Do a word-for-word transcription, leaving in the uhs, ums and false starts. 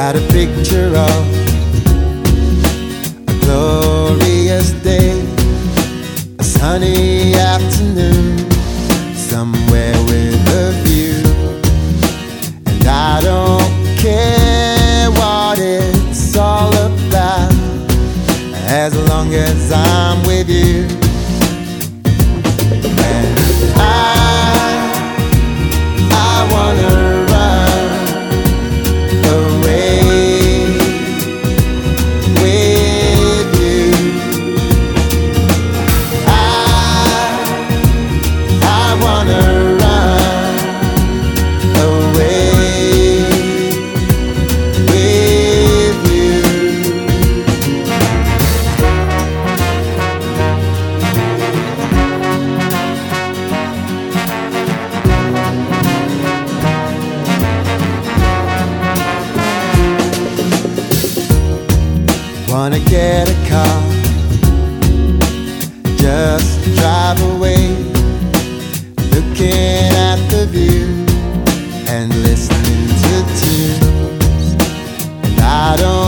got a picture of a glorious day, a sunny afternoon, somewhere with a view. And I don't care what it's all about, as long as I'm with you. And I, I wanna wanna get a car, just drive away, looking at the view and listening to tunes. And I don't